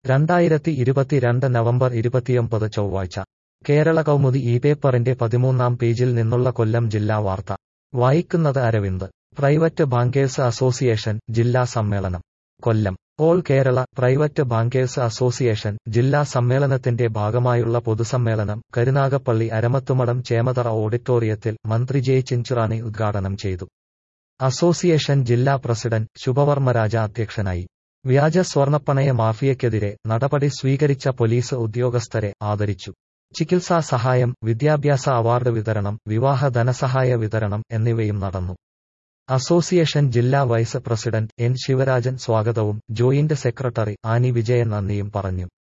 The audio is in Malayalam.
2022 നവംബർ 29 ചൊവ്വാഴ്ച കേരള കൗമുദി ഈ പേപ്പറിന്റെ 13-ാം പേജിൽ നിന്നുള്ള കൊല്ലം ജില്ലാ വാർത്ത വായിക്കുന്നത് അരവിന്ദ്. പ്രൈവറ്റ് ബാങ്കേഴ്സ് അസോസിയേഷൻ ജില്ലാ സമ്മേളനം Kollam. All Kerala private bankers association ജില്ലാ സമ്മേളനത്തിന്റെ ഭാഗമായുള്ള പൊതുസമ്മേളനം കരുനാഗപ്പള്ളി അരമത്തുമടം ചേമതറ ഓഡിറ്റോറിയത്തിൽ മന്ത്രി ജെ ചിഞ്ചുറാണി ഉദ്ഘാടനം ചെയ്തു. അസോസിയേഷൻ ജില്ലാ പ്രസിഡന്റ് ശുഭവർമ്മരാജ അധ്യക്ഷനായി. വ്യാജ സ്വർണ്ണപ്പണയ മാഫിയയ്ക്കെതിരെ നടപടി സ്വീകരിച്ച പോലീസ് ഉദ്യോഗസ്ഥരെ ആദരിച്ചു. ചികിത്സാ സഹായം, വിദ്യാഭ്യാസ അവാർഡ് വിതരണം, വിവാഹ ധനസഹായ വിതരണം എന്നിവയും നടന്നു. അസോസിയേഷൻ ജില്ലാ വൈസ് പ്രസിഡന്റ് എൻ ശിവരാജൻ സ്വാഗതവും ജോയിന്റ് സെക്രട്ടറി ആനി വിജയൻ നന്ദിയും പറഞ്ഞു.